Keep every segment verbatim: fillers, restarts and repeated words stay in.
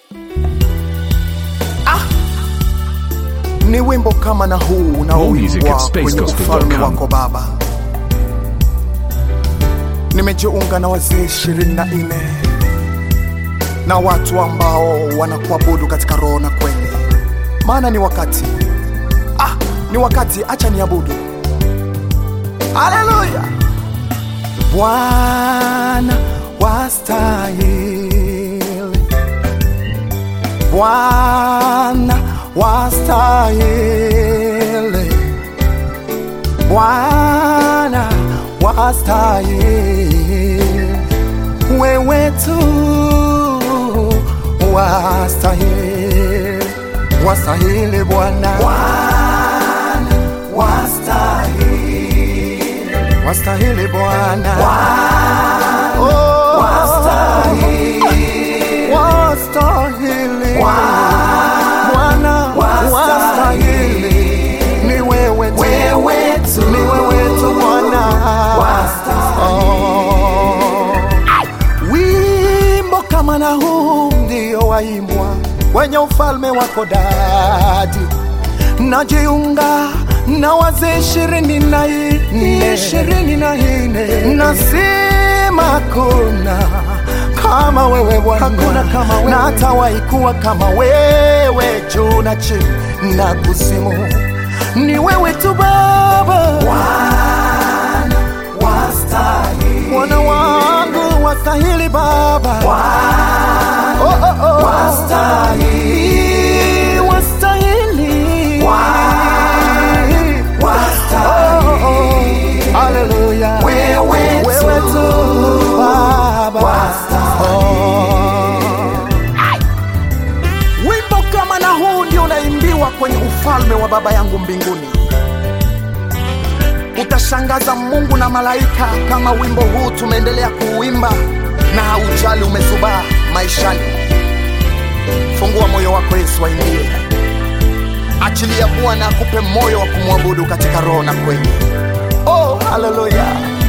Ah, ni wimbo kama na huu unaoimbwa kwenye ufalme wako Baba. Nimejiunga na wazee ishirini na nne na watu ambao wanakuabudu katika roho na kweli. Maana ni wakati, ah, ni wakati, acha niabudu. Haleluya. Bwana wastahili, Bwana wastahili, Bwana wastahili, wewe tu wastahili, wastahili Bwana, Bwana wastahili, wastahili Bwana, oh, wastahili, wastahili Bwana, wastahili, ni wewe tu, wewe tu, ni wewe tu Bwana, oh. Wimbo kama na huu ndio waimbwa kwenye ufalme wako Dadi. Najiunga na wazee ishirini na nne, ishirini na nne, nasema hakuna kama wewe Bwana, hakuna kama wewe, na hatawahi kuwa kama wewe juu na chini na kuzimu. Ni wewe tu Baba, Bwana wastahili, Bwana wangu wastahili Baba, Bwana oh, oh, oh, wastahili, wastahili wastahili, oh, oh, haleluya, wewe, wewe tu Baba, oh. Wimbo kama na huu ndio unaimbiwa kwenye ufalme wa Baba yangu mbinguni. Utashangaza Mungu na malaika kama wimbo huu tumeendelea kuuimba na haujali umezubaa maishani. Fungua moyo wako, Yesu aingie. Achilia Bwana akupe moyo wa kumwabudu katika roho na kweli. Oh, haleluya.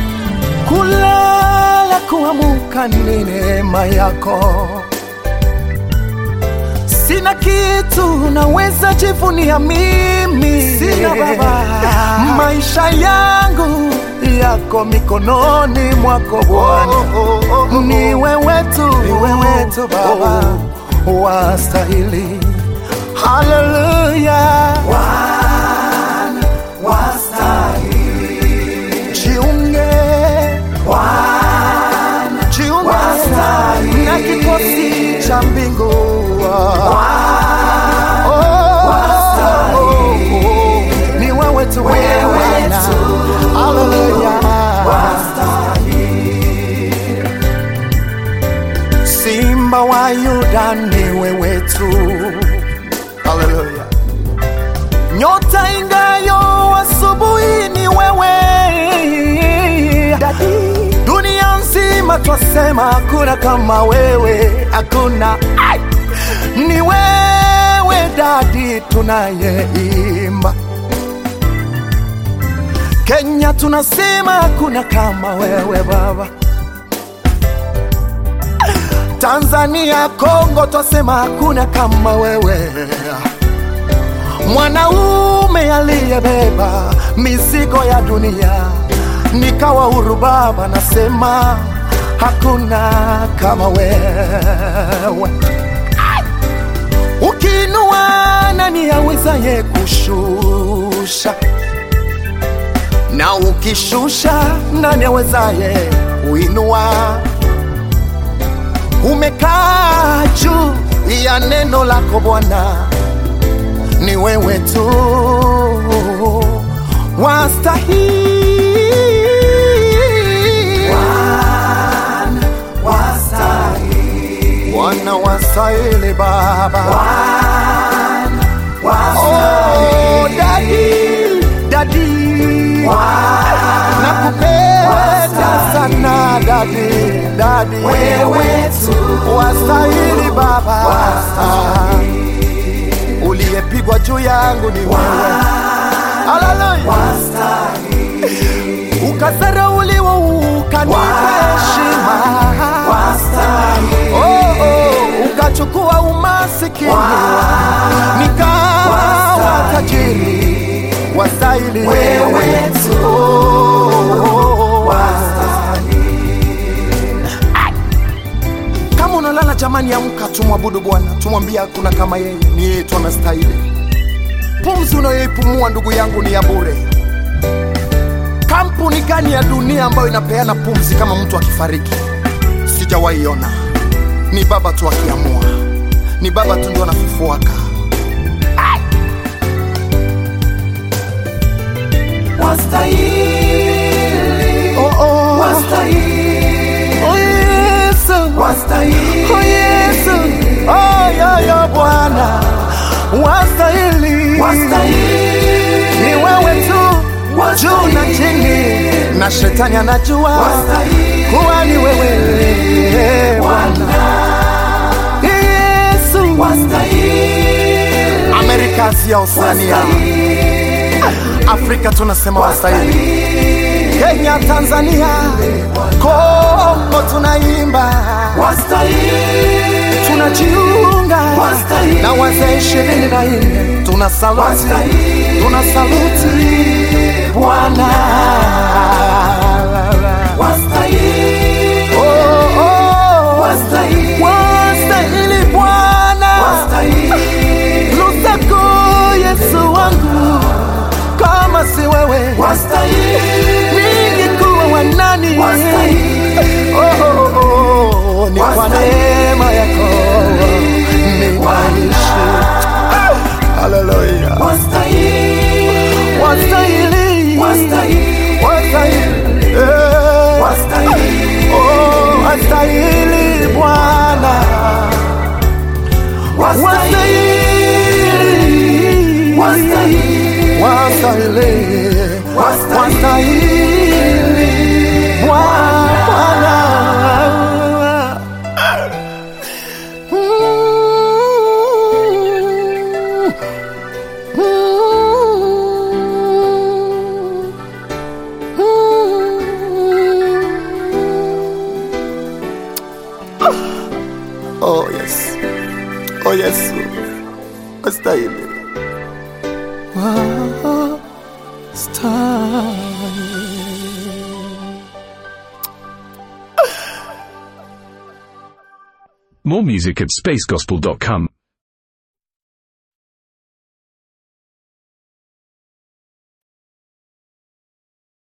Kulala kuamka ni neema yako. Sina kitu naweza jivunia mimi, sina Baba. Maisha yangu yako mikononi mwako Bwana, oh, oh, oh, oh. Ni wewe tu, ni wewe tu Baba, oh, wastahili. Haleluya. Bwana wastahili. Jiunge Bwana, jiunge wastahili na kikosi cha mbingu. Bwana wastahili, ni wewe tu, wewe tu. Haleluya. Wastahili. Simba wa Yuda ni wewe tu. Haleluya. Nyota ingayo asubuhi ni wewe Dadi. Dunia nzima twasema hakuna kama wewe, hakuna. Ai! Ni wewe Dadi tunayeimba. Kenya tunasema hakuna kama wewe Baba. Tanzania, Kongo twasema hakuna kama wewe. Mwanaume aliyebeba mizigo ya dunia nikawa huru Baba, nasema hakuna kama wewe. Ukiinua nani awezaye kushusha? Na ukishusha nani awezaye kuinua? Umekaa juu ya neno lako Bwana, ni wewe tu wastahili. Bwana wastahili, Bwana wastahili Baba, Bwana wastahili. Oh, Dadi, Dadi, nakupenda sana Dadi, Dadi, wewe tu wastahili Baba, wastahili. Uliyepigwa juu yangu ni wewe. Haleluya. Wastahili. Ukadharauliwa ukanipa heshima. Wastahili. Oh, oh, ukachukua umma masikini nikawa tajiri, wastahili wewe tu, wastahili. Kama unalala jamani, amka tumwabudu Bwana, tumwambie hakuna kama yeye, ni yeye tu anastahili. Pumzi unayoipumua ndugu yangu ni ya bure. Kampuni gani ya dunia ambayo inapeana pumzi kama mtu akifariki? Sijawahi ona. Ni Baba tu akiamua, ni Baba tu ndio anafufuaka. Wastahili, oh oh, wastahili, oh Yesu, wastahili, oh Yesu, oh ya ya Bwana, wastahili, wastahili, ni wewe tu, juu na chini, na shetani anajua kuwa ni wewe Bwana. Yesu, wastahili, Amerika, Asia, Oceania, Afrika tunasema wastahili. Kenya, Tanzania, Kongo tunaimba wastahili. Tunajiunga na wazee ishirini na nne tunasaluti, tunasaluti Bwana. Wastahili, oh oh, wastahili, wastahili Bwana, wastahili. Lusako Yesu wangu, kama si wewe wastahili, ningekuwa wanani? Oh oh oh, ni kwa neema yako ninaishi. Hallelujah. Wastahili, wastahili, wastahili, wastahili, wastahili, oh wastahili Bwana, wastahili, wastahili, wastahili, wastahili Bwana. Oh yes, oh yes, wastahili, wastahili. More music at space gospel dot com.